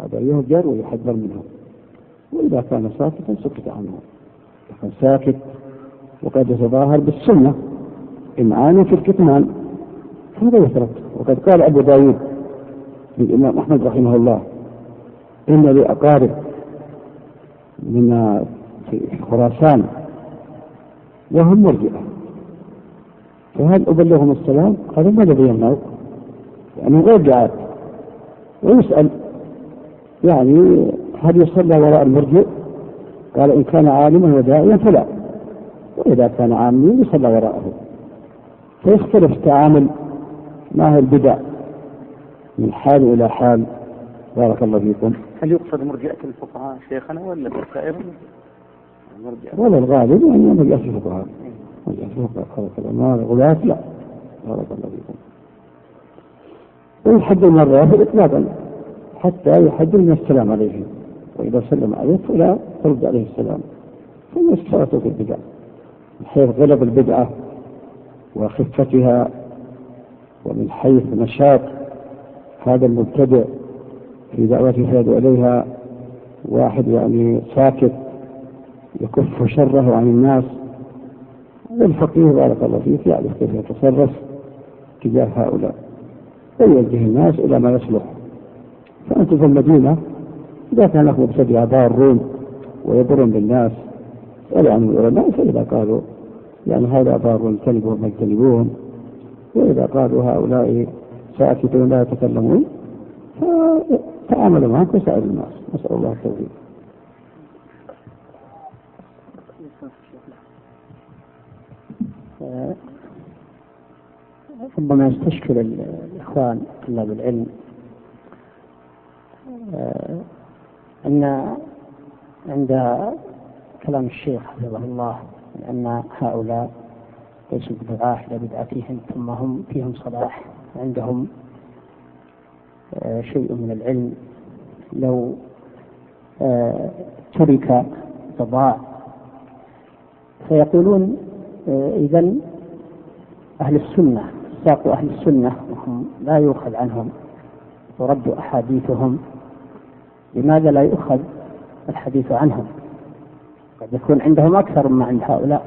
هذا يهجر ويحذر منه. وإذا كان ساكتا سكت عنه، كان ساكت وقد يتظاهر بالسنة إمعانا في الكتمان هذا يترك. وقد قال أبو داود للإمام أحمد رحمه الله إن لي أقارب من في خراسان وهم مرجئة، فهل أبلغهم السلام؟ قال ما الذي يمنعك؟ يعني غير جاءت. ويسأل يعني هل يصلى وراء المرجئ؟ قال إن كان عالما وداعيا فلا، وإذا كان عاميا يصلى وراءه. فيختلف التعامل مع البدع من حال إلى حال. بارك الله فيكم. هل يقصد مرجئة الفقهاء شيخنا ولا سائر المرجئة؟ ولا الغالب يعني مرجئة الفقهاء. مرجئة الفقهاء ما الغلاة لا. بارك الله فيكم. ويحد المرة إطلاقا حتى يحد من السلام عليه، وإذا سلم عليه فلا ترد عليه السلام. ثم يشترط في البدع من حيث غلب البدعة وخفتها، ومن حيث نشاط هذا المبتدع في دعوته يدعو إليها واحد يعني ساكت يكف شره عن الناس. والفقيه بارك الله فيه يعرف كيف يتصرف تجاه هؤلاء ويوجه الناس إلى ما يصلح. فأنتم في المدينة إذا كان لكم مبتدع ضارون ويضرون بالناس سألوا عن العلماء، فإذا قالوا يعني هذا ضار اجتنبوهم ما اجتنبوهم، وإذا قالوا هؤلاء ساكتون لا يتكلمون فتعاملوا معهم كسائر الناس. نسأل الله التوفيق. ربما يستشكل الإخوان طلاب العلم أن عند كلام الشيخ حفظه الله أن هؤلاء ليسوا بدعاة لبدعتهم ثم هم فيهم صلاح، عندهم شيء من العلم لو ترك تضاع. فيقولون إذن أهل السنة ساقوا أهل السنة وهم لا يؤخذ عنهم ورد أحاديثهم، لماذا لا يؤخذ الحديث عنهم؟ قد يكون عندهم أكثر مما عند هؤلاء.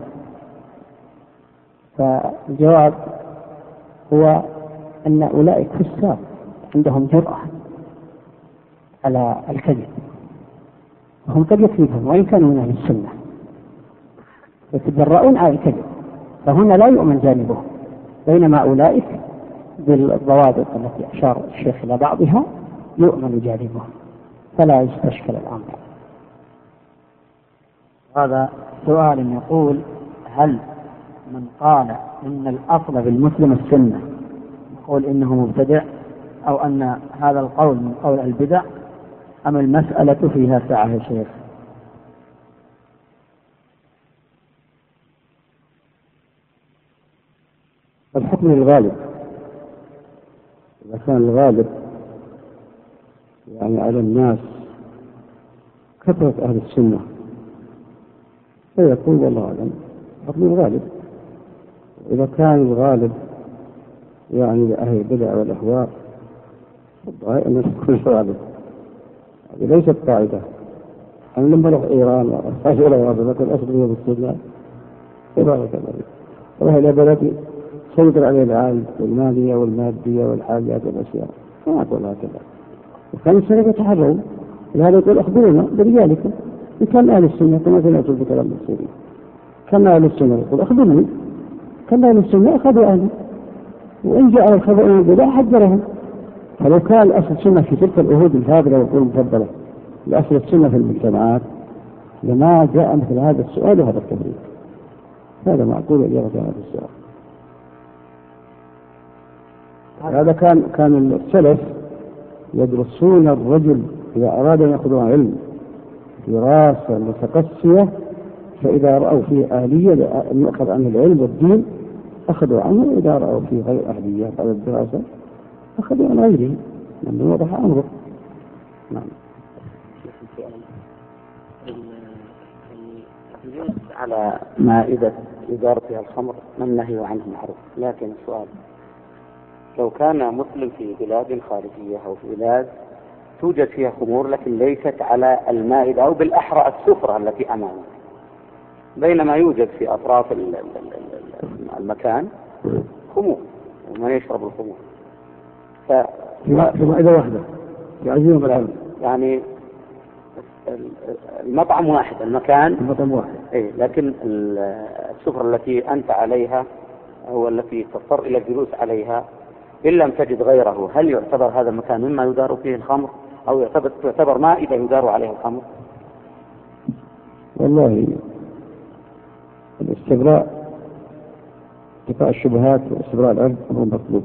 فالجواب هو أن أولئك فساق عندهم جرأة على الكذب، وهم قد يكذبون وإن كانوا من أهل السنة يتجرؤون على الكذب، فهنا لا يؤمن جانبهم. بينما أولئك بالضوابط التي أشار الشيخ إلى بعضها يؤمن جانبهم، فلا يستشكل الأمر. هذا سؤال يقول: هل من قال إن الأصل بالمسلم السنة يقول إنه مبتدع، أو أن هذا القول من قول البدع، أم المسألة فيها سعة يا شيخ؟ الحكم للغالب. إذا كان الغالب يعني على الناس كثرة أهل السنة فيقول والله أعلم حكم الغالب. إذا كان الغالب يعني لأهل البدع والأهواء فالضائع أن يكون الغالب. هذه ليست قاعدة. أنا لما أروح إيران وأحتاج إلى واجبات الأصل هي بالسنة تبارك الله، أروح إلى بلدي سيطر عليه العالم والمالية والمادية والحاجات والأشياء، ما أقول هكذا. وكان السلف يتحرون لهذا يقول: أخبرونا برجالكم إن كان أهل السنة كما سمعت بكلام السوري. كان أهل السنة يقول: أخبرني. كان أهل السنة أخذوا أهله، وإن جاء الخبر من البدع حذرهم. فلو كان أصل السنة في تلك العهود الفاضلة والقرون المفضلة لأصل السنة في المجتمعات لما جاء مثل هذا السؤال وهذا التبرير. هذا معقول إجابة هذا السؤال. هذا كان السلف يدرسون الرجل إذا أراد أن يأخذوا علم دراسة متقصية، فإذا رأوا فيه أهلية أن يأخذ عنه العلم والدين أخذوا عنه، وإذا رأوا فيه غير أهلية على الدراسة أخذوا عن غيره لأنه وضح أمره. نعم. على مائدة إدارة الخمر ما النهي عنه معروف، لكن السؤال: لو كان مسلم في بلاد خارجية أو في بلاد توجد فيها خمور لكن ليست على المائدة أو بالأحرى السفرة التي أمامك، بينما يوجد في أطراف المكان خمور ومن يشرب الخمور. في مائدة واحدة يعني المطعم واحد، المطعم واحد. لكن السفرة التي أنت عليها هو التي تضطر إلى الجلوس عليها إن لم تجد غيره، هل يعتبر هذا المكان مما يدار فيه الخمر أو يعتبر مائدة يدار عليه الخمر؟ والله الاستبراء اتقاء الشبهات واستبراء العرض أمر مطلوب.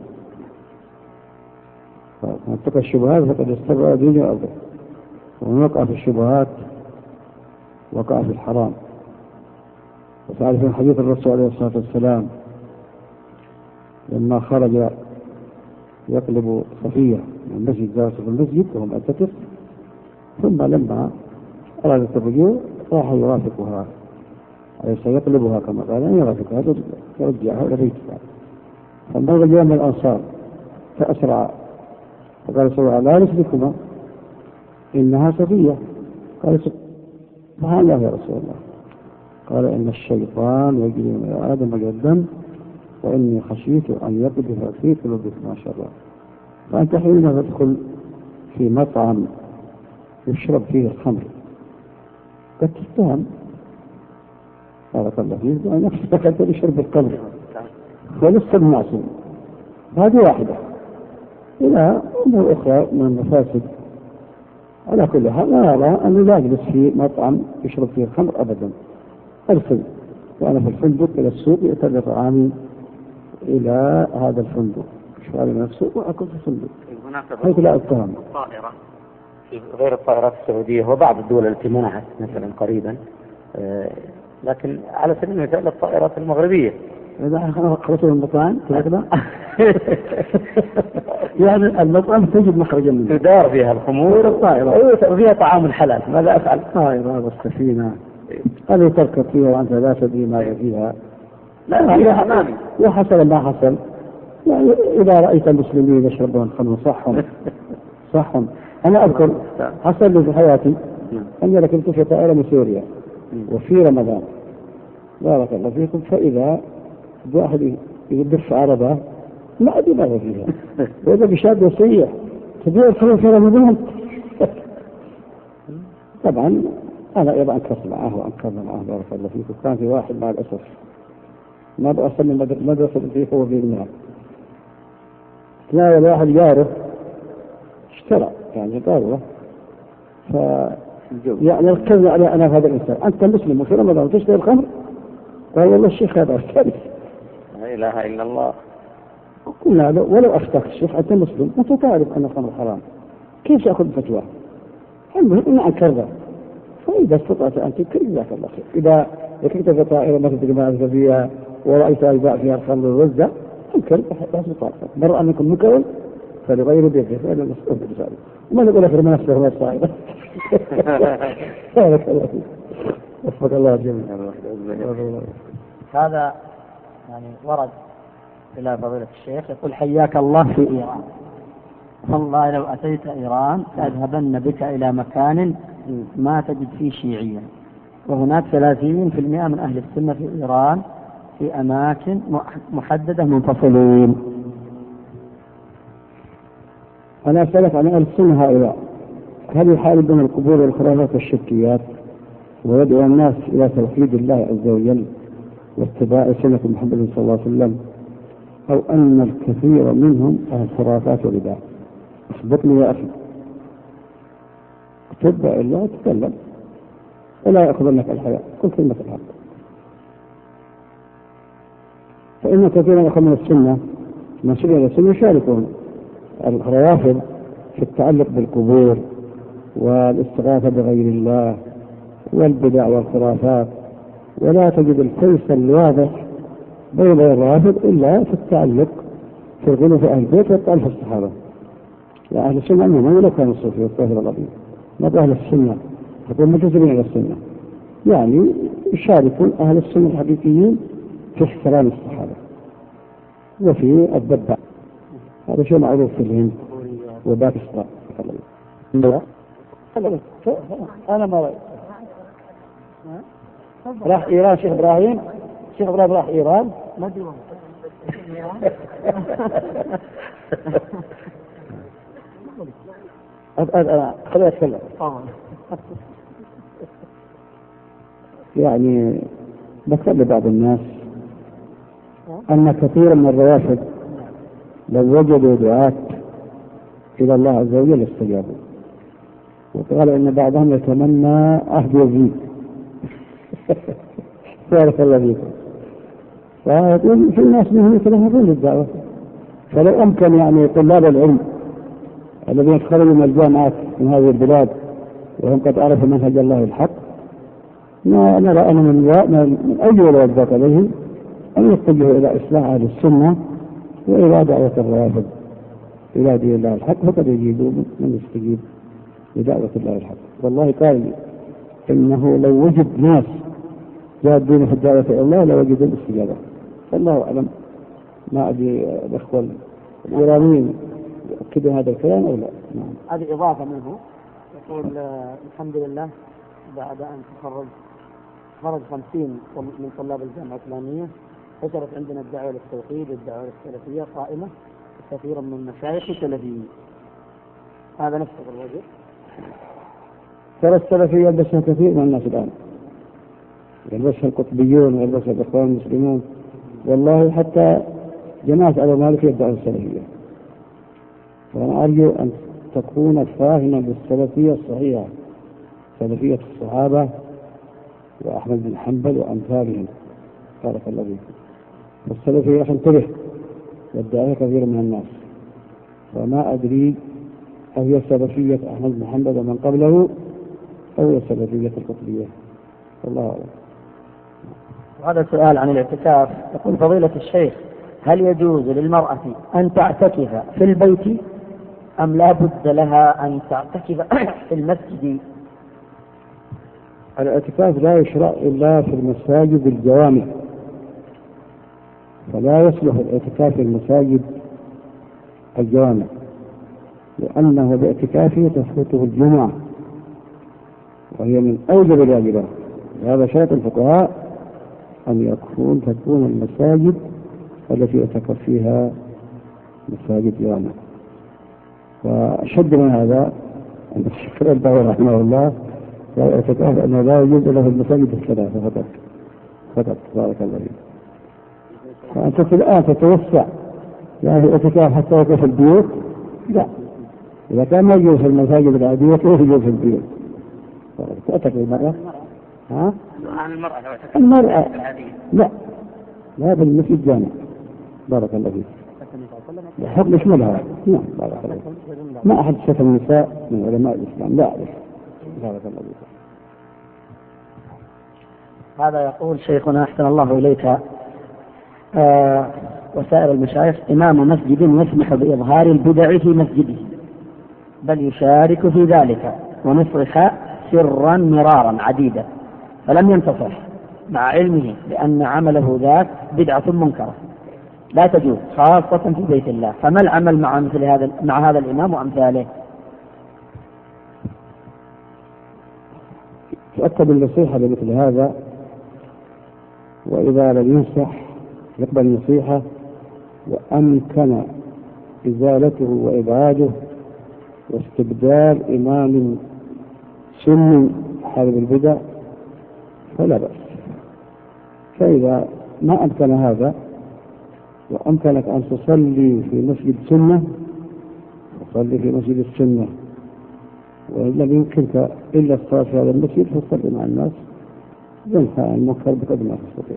فمن اتقى الشبهات فقد استبرأ دينه وأرضه، ومن وقع في الشبهات وقع في الحرام. وتعرفون حديث الرسول عليه الصلاة والسلام لما خرج يقلب صفية من المسجد جالس في المسجد وهو معتكف، ثم لما أرادت الرجوع راح يرافقها، سيقلبها كما قال أن يرافقها يرجعها إلى بيتها. فانظر اليوم من الأنصار فأسرع فقال صلى الله عليه وسلم: لا نسلكما إنها صفية. قال: سبحان الله يا رسول الله. قال: إن الشيطان يجري من آدم مجرى الدم، وإني خشيت أن يقذف في قلوبكما شرا. فأنت حينما تدخل في مطعم يشرب فيه الخمر قد تتهم بارك الله فيك بأن نفسك أنت تشرب الخمر ولست المعصوم. هذه واحدة. إلى أمور أخرى من المفاسد. على كل حال لا أرى أنه لا يجلس في مطعم يشرب فيه الخمر أبدا. أرسل وأنا في الفندق إلى السوق يأتي طعامي إلى هذا الفندق، شغال من السوق وأكل في الفندق. حيث لا أتهم الطائرة غير الطائرات السعودية وبعض الدول التي منعت مثلا قريبا، لكن على سبيل المثال الطائرات المغربية إذا خلصوا المطاعم كذا يعني المطعم تجد مخرجا منه تدار فيها الخمور الطائرة وفيها طعام الحلال. ماذا أفعل؟ الطائرة والسفينة هذه تركب فيها وأنت لا تدري ماذا فيها. لا فيها أمامي. وحصل ما حصل يعني إذا رأيت المسلمين يشربون خمر صحهم. أنا أذكر حصل لي في حياتي أني ركبت في طائرة من سوريا وفي رمضان بارك الله فيكم، فإذا واحد يدف عربة ما أدري ماذا فيها وإذا بشاب يصيح تبيع الخمر في رمضان. طبعا أنا أيضا أنكرت معه وأنكرنا معه بارك الله فيكم. كان في واحد مع الأسف ما بأصل من المدرسة فيه هو في المال، تناول واحد جاره اشترى يعني قالوا يعني ركزنا على أنا هذا الإنسان أنت مسلم وفي رمضان وتشتري الخمر؟ قال والله الشيخ هذا الثالث. لا إله إلا الله. قلنا له ولو أفتاك الشيخ أنت مسلم أنت تعرف أن الخمر حرام كيف سأخذ فتوى؟ المهم أن أنكرها. فإذا استطعت أن تنكر جزاك الله خير. إذا ركبت في طائرة ما تدري ما فيها ورأيت الباع فيها الخمر والوزع انكر بحسب طاقتك. مرة أنكم منكرون فلغير بيده فإلا المسؤول بذلك. وما نقول أخر ما نفسه ما الطائرة. بارك الله فيك. وفق الله جميعا. هذا يعني ورد إلى فضيلة الشيخ يقول: حياك الله في إيران، والله لو أتيت إيران سأذهبن بك إلى مكان ما تجد فيه شيعيا، وهناك 30% من أهل السنة في إيران في أماكن محددة منفصلين. أنا أسألك عن أهل السنة هؤلاء، هل يحاربون القبور والخرافات والشركيات ويدعو الناس إلى توحيد الله عز وجل واتباع سنة محمد صلى الله عليه وسلم، أو أن الكثير منهم أهل خرافات وبدع؟ اثبتني يا أخي. تتبع الله تتكلم ولا يأخذنك الحياة، قل كلمة الحق. فإن كثيرا يأخذ من السنة من سنة السنة يشاركون الروافض في التعلق بالقبور والاستغاثة بغير الله والبدع والخرافات، ولا تجد الفيصل الواضح بين الروافض إلا في التعلق في الغلو في أهل البيت والتعلق في الصحابة. لا أهل السنة أنهم ولو كانوا الصوفية والطاهرة العظيم، ما أهل السنة يكون مجذبين إلى السنة، يعني يشاركون أهل السنة الحقيقيين في احترام الصحابة وفي الضبع. هذا شيء معروف في الهند وباكستان. أنا ما رأيت. راح إيران شيخ إبراهيم راح إيران ما أدري خليني أتكلم. يعني ذكر لبعض الناس أن كثيرا من الروافد لو وجدوا دعاة إلى الله عز وجل استجابوا، وقال إن بعضهم يتمنى عهد يزيد. بارك الله فيكم. فيقول في الناس منهم يتلهبون للدعوة، فلو أمكن يعني طلاب العلم الذين يتخرجوا من الجامعات من هذه البلاد وهم قد عرفوا منهج الله الحق، ما نرى أن من أجل الوجبات عليه أن يتجهوا إلى إصلاح أهل السنة وإلى دعوة الروافد إلى دين الله الحق، فقد يجيبوا من يستجيب لدعوة الله الحق. والله قال إنه لو وجد ناس جادين في الدعوة إلى الله لوجدوا الاستجابة. فالله أعلم. ما أدري الأخوة الإيرانيين يؤكدوا هذا الكلام أو لا. نعم. هذه إضافة منه يقول الحمد لله بعد أن خرج 50 من طلاب الجامعة الإسلامية حصلت عندنا الدعوة للتوحيد والدعوة للسلفية قائمة كثيرا من المشايخ السلفيين. هذا نفسه الوجه. ترى السلفية يلبسها كثير من الناس الآن، يلبسها القطبيون ويلبسها الإخوان المسلمون، والله حتى جماعة أبو مالك يدعون السلفية. فأنا أرجو أن تكون فاهمة بالسلفية الصحيحة، سلفية الصحابة وأحمد بن حنبل وأمثالهم. بارك الله فيكم. والسلفية انتبه يدعيها كثير من الناس، وما أدري هي سلفية أحمد بن حنبل ومن قبله أو هي سلفية القطبية، والله أعلم. وهذا سؤال عن الاعتكاف. يقول فضيلة الشيخ هل يجوز للمرأة أن تعتكف في البيت أم لا بد لها أن تعتكف في المسجد؟ الاعتكاف لا يشرع إلا في المساجد الجوامع، فلا يصلح الاعتكاف في المساجد الجوامع، لأنه باعتكافه تفوته الجمعة وهي من أوجب الواجبات. هذا شرط الفقهاء أن تكون المساجد التي يعتكف فيها مساجد جوامع. وأشد من هذا أن الشيخ الألباني رحمه الله اعتكاف أنه لا يوجد له المساجد الثلاثة فقط. بارك الله فيك. فأنت الآن تتوسع يعني الاعتكاف حتى يكون في البيوت؟ لا، إذا كان ما يجوز في المساجد العادية كيف يجوز في البيوت؟ تعتكف المرأة؟ ها؟ المرأة لا بالمسجد جامع. بارك الله فيك. الحكم يشملها. نعم بارك الله فيك. ما أحد شاف النساء من علماء الإسلام، لا أعرف. بارك الله فيك. هذا يقول شيخنا أحسن الله إليك وسائر المشايخ إمام مسجد يسمح بإظهار البدع في مسجده بل يشارك في ذلك ونصرخ سرا مرارا عديدا فلم ينتصح مع علمه بأن عمله ذاك بدعة منكرة لا تجوز خاصة في بيت الله، فما العمل مع هذا الإمام وأمثاله؟ تؤكد النصيحة بمثل هذا، وإذا لم ينصح يقبل النصيحة وأمكن إزالته وإبعاده واستبدال إمام سني حارب البدع فلا بأس. فإذا ما أمكن هذا وأمكنك أن تصلي في مسجد سنة فصلي في مسجد السنة، وإن لم يمكنك إلا الصلاة في هذا المسجد فصلي مع الناس ينفع المنكر بقدر ما تستطيع.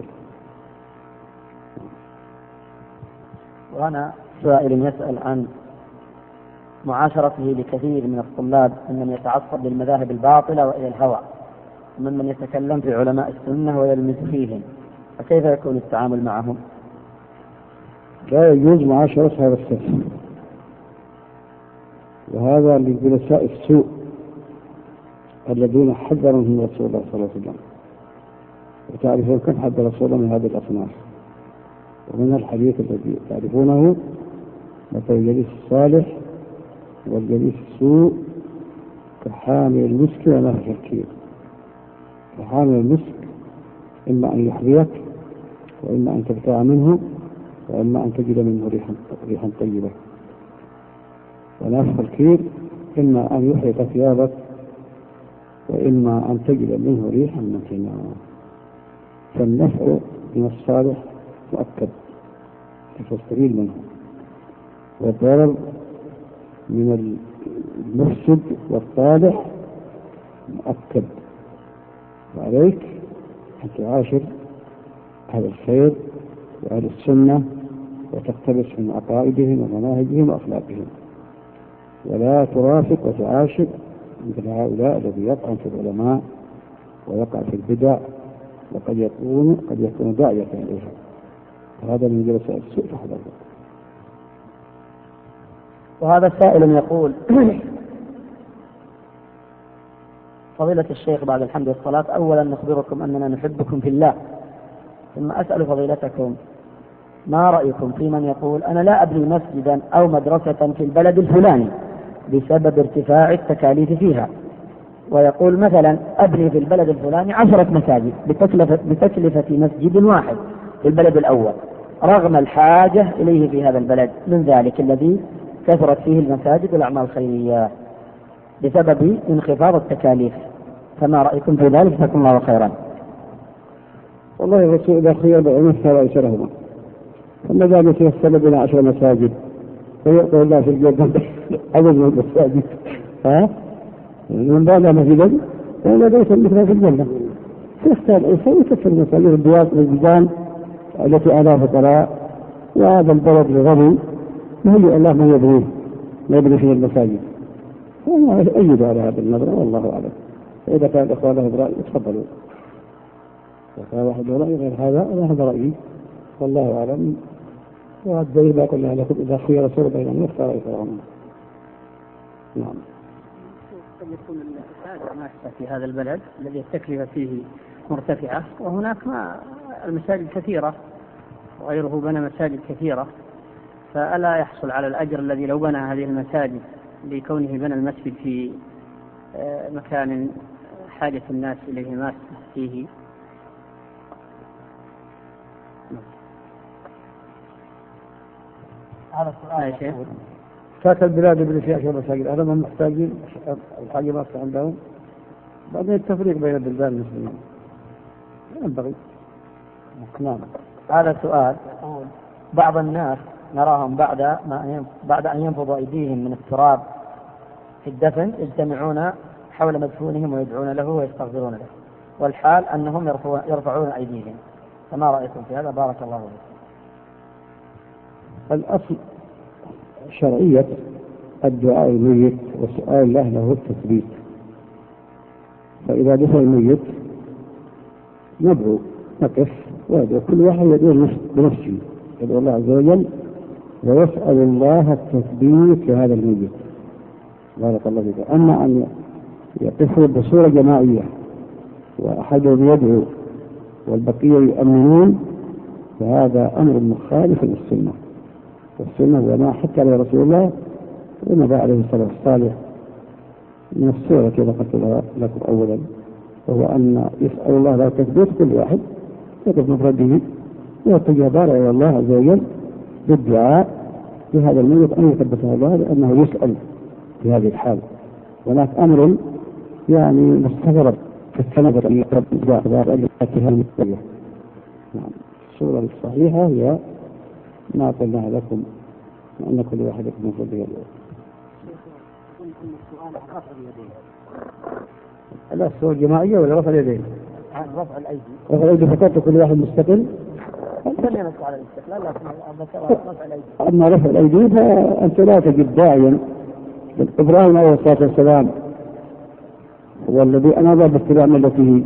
وأنا سائل يسأل عن معاشرته لكثير من الطلاب ممن يتعصب للمذاهب الباطلة وإلى الهوى ومن يتكلم في علماء السنة ويلمس فيهم، فكيف يكون التعامل معهم؟ لا يجوز معاشرة هذا السلف، وهذا لجلساء السوء الذين حذرهم رسول الله صلى الله عليه وسلم، وتعرفون كم حذر رسول الله من هذه الأصناف. ومن الحديث الذي تعرفونه مثل الجليس الصالح والجليس السوء حامل المسك ولا تفكير. فحامل المسك إما أن يحذيك وإما أن تبتاع منه وإما أن تجد منه ريحا طيبة. ونفخ الكير إما أن يحرق ثيابك وإما أن تجد منه ريحا متينا. فالنفع من الصالح مؤكد تستفيد منه، والضرر من المفسد والصالح مؤكد. وعليك أن تعاشر أهل الخير وأهل السنة وتقتبس من عقائدهم ومناهجهم وأخلاقهم، ولا ترافق وتعاشر مثل هؤلاء الذي يطعن في العلماء ويقع في البدع وقد يكون داعية إليها، وهذا من جلساء السوء فحذر. وهذا سائل يقول: فضيلة الشيخ بعد الحمد والصلاة، أولا نخبركم أننا نحبكم في الله، ثم أسأل فضيلتكم ما رأيكم في من يقول أنا لا أبني مسجدا أو مدرسة في البلد الفلاني بسبب ارتفاع التكاليف فيها، ويقول مثلا أبني في البلد الفلاني 10 مساجد بتكلفة مسجد واحد في البلد الأول رغم الحاجة إليه في هذا البلد من ذلك الذي كثرت فيه المساجد والأعمال الخيرية بسبب انخفاض التكاليف، فما رأيكم في ذلك؟ جزاكم الله خيرا. والله الرسول إذا خير بعمل فلا يسرهما، فما دام يتوسل بنا 10 مساجد فيقول الله في الجنة عدد من المساجد، من بنى مسجدا فلا ليس مثل في الجنة. فيختار الإنسان يكفر المساجد البلدان التي آلاف فقراء، وهذا البلد الغني مهيئ الله من يبنيه ما يبني فيه المساجد. فأنا أيد على هذا النظر والله أعلم. فإذا كان الإخوان لهم رأي يتفضلوا، وكان واحد رأي غير هذا رأيي والله أعلم. والدليل ما قلنا لكم إذا خير رسول بينهم يختار أيسرهما. نعم. قد يكون الحاجة ماسة في هذا البلد الذي التكلفة فيه مرتفعة، وهناك المساجد كثيرة وغيره بنى مساجد كثيرة، فألا يحصل على الأجر الذي لو بنى هذه المساجد لكونه بنى المسجد في مكان حاجة الناس إليه ماسة فيه؟ هذا السؤال يا شيخ. كانت البلاد اللي فيها 10 مساجد هذا من محتاجين الحاجة ماسة عندهم، بعدين التفريق بين البلدان المسلمين ينبغي. نعم. هذا سؤال يقول: بعض الناس نراهم بعد أن ينفض أيديهم من التراب في الدفن يجتمعون حول مدفونهم ويدعون له ويستغفرون له، والحال أنهم يرفعون أيديهم، فما رأيكم في هذا؟ بارك الله فيكم. الأصل شرعية الدعاء الميت وسؤال الله له التثبيت. فإذا دفن الميت ندعو، نقف ويدعو، كل واحد يدعو بنفسه، يدعو الله عز وجل ويسأل الله التثبيت لهذا الميت. بارك الله فيك. أما أن يقفوا بصورة جماعية وأحدهم يدعو والبقية يؤمنون فهذا أمر مخالف للسنة، والسنة وما حتى على رسول الله ونبى عليه الصلاة والسلام من السورة كذا قلت لكم أولا، وهو أن يسأل الله لا تثبيت كل واحد يقف مفرده ويتجه بارع إلى الله عز وجل بالدعاء بهذا الميت أن يثبته الله، لأنه يسأل في هذه الحال. هناك أمر يعني مستغرب في التنظر أن يقرب الدعاء التي هذه. نعم. الصورة الصحيحة هي ما قلناها لكم أن كل واحد يكون مفرد يده. لا الصورة الجماعية ولا رفع اليدين؟ رفع الأيدي. رفع الأيدي فقط كل واحد مستقل. على الاستقلال، لكن رفع الأيدي. أما رفع الأيدي فأنت لا تجد داعيا. إبراهيم عليه الصلاة والسلام هو الذي أمر باستلام ملته.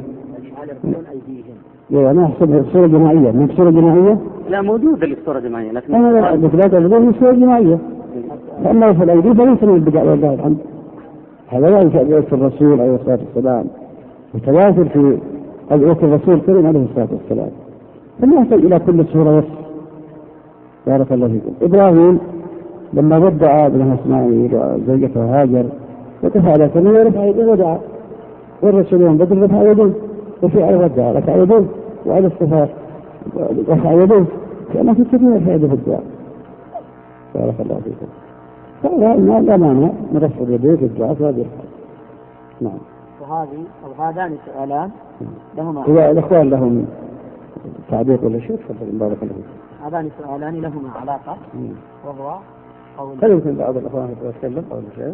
أنا أحسبها صورة جماعية، من صورة جماعية؟ لا موجودة للصورة جماعية، لكن أنا لا من صورة جماعية. فأما في الأيدي فليس من البدع والله الحمد. هذا لا يفعل في الرسول عليه الصلاة والسلام، متوافر في أدعية الرسول الكريم عليه الصلاة والسلام، فلا يحتاج إلى كل صورة وصف. بارك الله فيكم. إبراهيم لما ودع ابنه إسماعيل وزوجته هاجر وقف على ثانية ورفع يديه ودعا، والرسول يوم بدر رفع يديه وفي الوداع رفع يديه، وعلى الصفات رفع يديه، كان في كثير رفع يديه في الدعاء. بارك الله فيكم. فلا لا مانع من رفع اليدين في الدعاء في هذه الحال. نعم. وهذه أو هذان سؤالان لهما إذا الإخوان لهم تعليق ولا شيء تفضل. بارك الله فيكم. هذان سؤالان لهما علاقة، وهو قول هل يمكن بعض الإخوان يتكلم أو شيء؟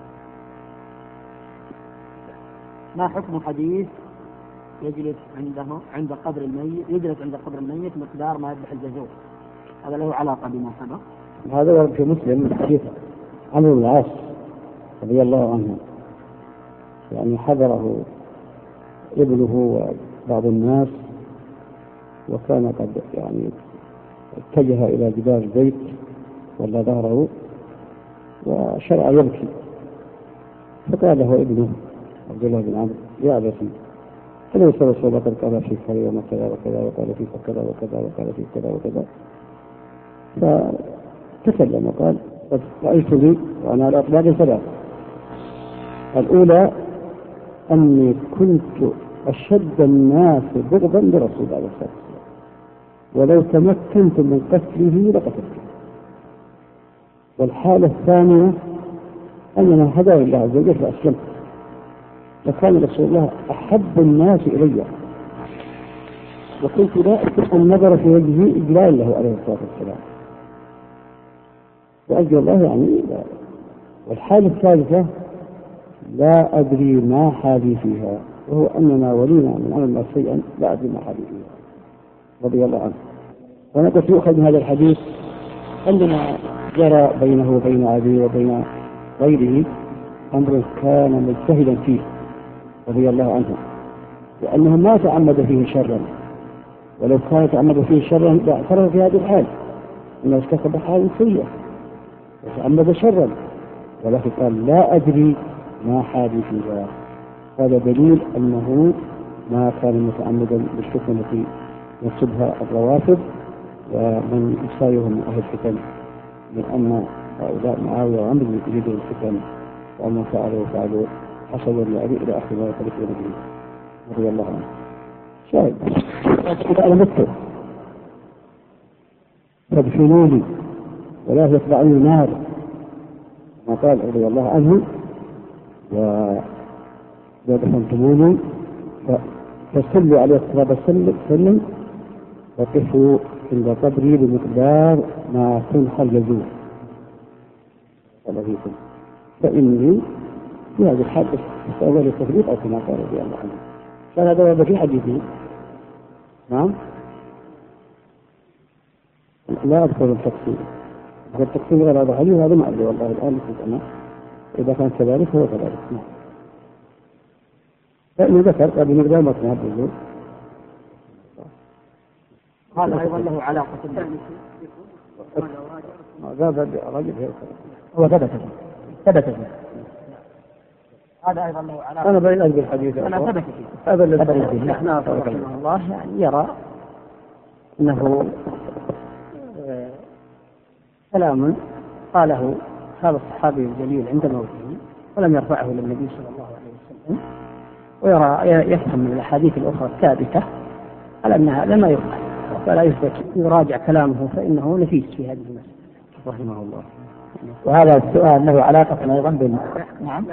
ما حكم حديث يجلس عند قبر الميت، يجلس عند قبر الميت مقدار ما يذبح الجزور؟ هذا له علاقة بما سبق. هذا ورد في مسلم حديث عمرو بن العاص رضي الله عنه، يعني حضره ابنه وبعض الناس، وكان قد يعني اتجه إلى جدار البيت ولا ظهره وشرع يبكي، فقال له ابنه عبد الله بن عمرو: يا أبتي أليس رسول الله قد قال فيك يوم كذا وكذا وقال فيك كذا وكذا وقال فيك كذا وكذا؟ فتكلم وقال: قد رأيت لي وأنا على أطلاق ثلاث. الأولى أني كنت أشد الناس بغضا لرسول الله صلى الله عليه وسلم، ولو تمكنت من قتله لقتلته. والحالة الثانية أننا هداني الله عز وجل فأسلمت، فكان رسول الله أحب الناس إلي، وكنت لا أستطيع النظر في وجهه إجلال له عليه الصلاة والسلام، وأجل الله يعني لا. والحالة الثالثة لا أدري ما حالي فيها، وهو أننا ولينا من أمر الله شيئا لا أدري ما حالي فيها، رضي الله عنه. وأنا قد يؤخذ من هذا الحديث عندما جرى بينه وبين أبيه وبين غيره أمر كان مجتهدا فيه رضي الله عنه، لأنه ما تعمد فيه شرا، ولو كان تعمد فيه شرا لاعترف في هذه الحال أنه ارتكب حال سيئة وتعمد شرا، ولكن قال: لا أدري ما حالي فيها. هذا دليل أنه ما كان متعمدا بالفتنة التي ينصبها الروافض ومن يسايرهم من أهل الفتن، من أن هؤلاء معاوية وعمر يريدون الفتن، وأما فعلوا حصلوا لأبي إلى آخر ما يخلفون به رضي الله عنه. شاهد أنا مكتب فادفنوني ولا يطلعني نار، ما قال رضي الله عنه: وإذا دفنتموني فصلوا عليه الصلاة والسلام وقفوا عند قبري بمقدار ما تنحى الجزور فيكم، فإني في هذه الحادث أول التفريق أو كما قال رضي الله عنه. كان هذا ورد في حديثه. نعم، لا أذكر التقسيم، التقسيم غير هذا الحديث، هذا ما أدري والله الآن كنت أنا، إذا كان كذلك هو كذلك. نعم، فإنه ذكر قال بمقدار ما تنحى الجزور. هذا أيضا له علاقة هذا رجل هو ثبت فيه. هذا أيضا له علاقة. أنا بين أجل الحديث أنا ثبت فيه. هذا الذي نحن رحمه الله يعني يرى أنه كلام قاله هذا الصحابي الجليل عند موته ولم يرفعه للنبي صلى الله عليه وسلم، ويرى يفهم من الأحاديث الأخرى الثابتة على أنها لما يفعل، فلا يثبت يراجع كلامه فإنه نفيس في هذه المسألة رحمه الله. وهذا السؤال له علاقة أيضا بال. نعم.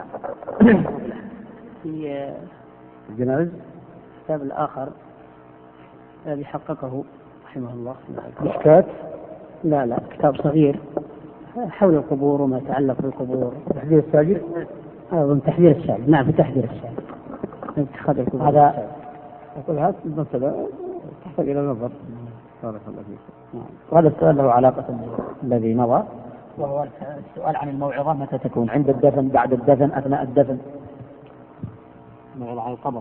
في الجنائز الكتاب الآخر الذي حققه رحمه الله مشكات، لا كتاب صغير حول القبور وما يتعلق بالقبور. تحذير الساجد، من تحذير الساجد. نعم، في تحذير الساجد من اتخاذ القبور. هذا أقول هذه المسألة تحتاج إلى نظر. بارك الله فيك. وهذا السؤال له علاقة الذي مضى، وهو السؤال عن الموعظة متى تكون: عند الدفن، بعد الدفن، أثناء الدفن؟ موعظة على القبر.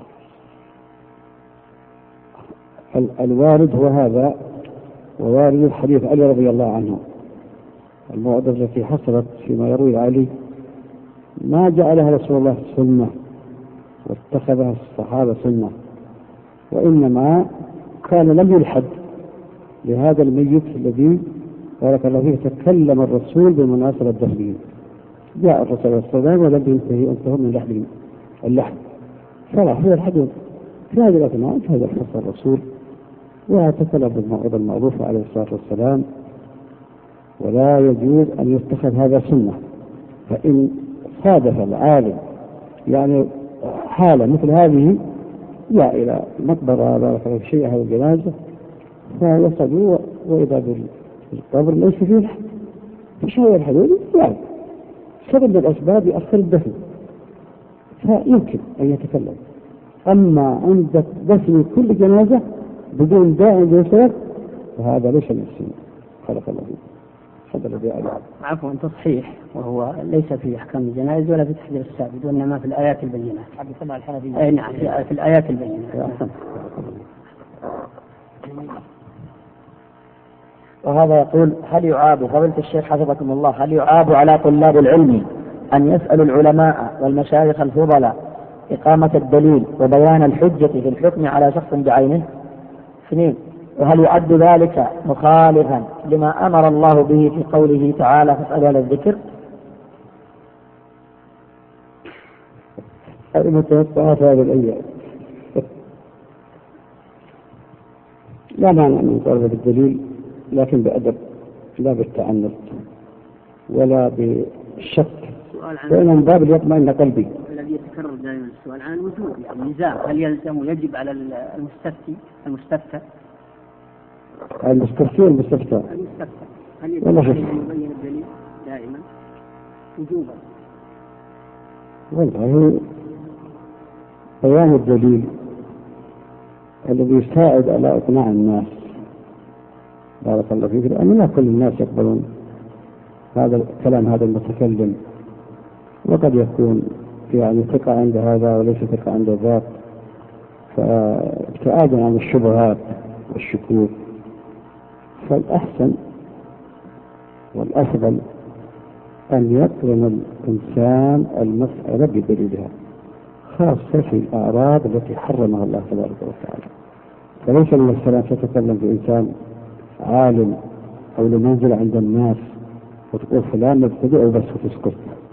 الوارد هو هذا، ووارد الحديث علي رضي الله عنه، الموعظة التي حصلت فيما يروي علي ما جعلها رسول الله سنة واتخذها الصحابة سنة، وإنما كان لم يلحد لهذا الميت الذي بارك الله فيه تكلم الرسول بمناسبة دفنه، جاء الرسول صلى الله عليه وسلم ولم ينتهوا من اللحم فراح هو الحديث في هذه الأثناء انتهى حرص الرسول وتكلم بالموعظة المعروفة عليه الصلاة والسلام. ولا يجوز أن يتخذ هذا سنة، فإن صادف العالم يعني حالة مثل هذه جاء إلى مقبرة بارك الله في شيء هذا الجنازة فيصلوا وإذا بالقبر ليس فيه لحم مش هو الحدود يعني سبب من الأسباب يأخر الدفن فيمكن أن يتكلم. أما عند دفن كل جنازة بدون داعي للسبب فهذا ليس من السنة. خلق الله فيه. هذا الذي أعلم. عفوا تصحيح وهو ليس في أحكام الجنائز ولا في تحذير السابد وإنما في الآيات البينات. عبد السماع الحنفي. نعم في الآيات البينات. وهذا يقول هل يعاب فضيلة الشيخ حفظكم الله هل يعاب على طلاب العلم أن يسألوا العلماء والمشايخ الفضلاء إقامة الدليل وبيان الحجة في الحكم على شخص بعينه؟ 2. وهل يعد ذلك مخالفا لما أمر الله به في قوله تعالى فاسألوا على الذكر؟ المتوقعات هذه الأيام لا مانع من طلب الدليل لكن بأدب لا بالتعنت ولا بالشك وإن من باب يطمئن قلبي. الذي يتكرر دائما السؤال عن الوجوب يعني نزاع هل يلزم ويجب على المستفتى هل يجب عليه أن يبين الدليل دائما وجوبا؟ والله بيان الدليل الذي يساعد على إقناع الناس بارك الله فيك لأن لا كل الناس يقبلون هذا الكلام هذا المتكلم وقد يكون يعني ثقة عند هذا وليس ثقة عند ذاك فابتعادا عن الشبهات والشكوك فالأحسن والأفضل أن يقرن الإنسان المسألة بدليلها خاصة في الأعراض التي حرمها الله تبارك وتعالى. فليس من السلام تتكلم في إنسان عالم أو لمنزل عند الناس وتقول فلان مبتدئ بس وتسكت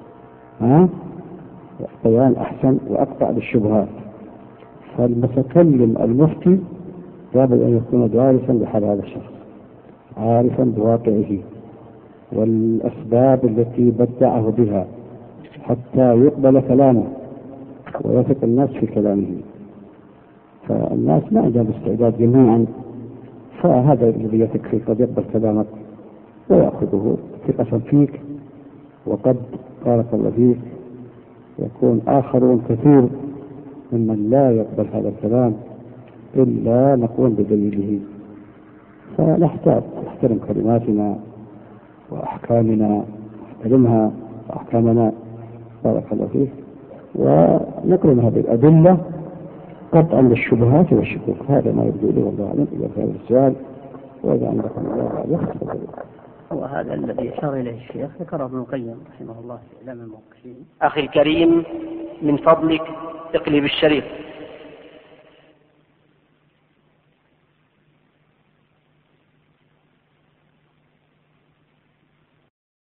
بيان أحسن وأقطع للشبهات. فالمتكلم المفتي لابد أن يكون دارسا بحال هذا الشخص عارفا بواقعه والأسباب التي بدعه بها حتى يقبل كلامه ويثق الناس في كلامه. فالناس ما عندهم استعداد جميعا فهذا الذي يثق فيه قد يقبل كلامك ويأخذه ثقة فيك وقد بارك الله فيك يكون آخرون كثير ممن لا يقبل هذا الكلام إلا نقول بدليله. فنحتاج نحترم كلماتنا وأحكامنا نحترمها وأحكامنا بارك الله فيك ونقرن هذه الأدلة قطعا للشبهات والشكوك. هذا ما يبدو لي والله أعلم. إذا في هذا السؤال وإذا عندكم الله بعد يخص وهذا الذي أشار إليه الشيخ ذكره ابن القيم رحمه الله في إعلام الموقفين. أخي الكريم من فضلك اقلب الشريط.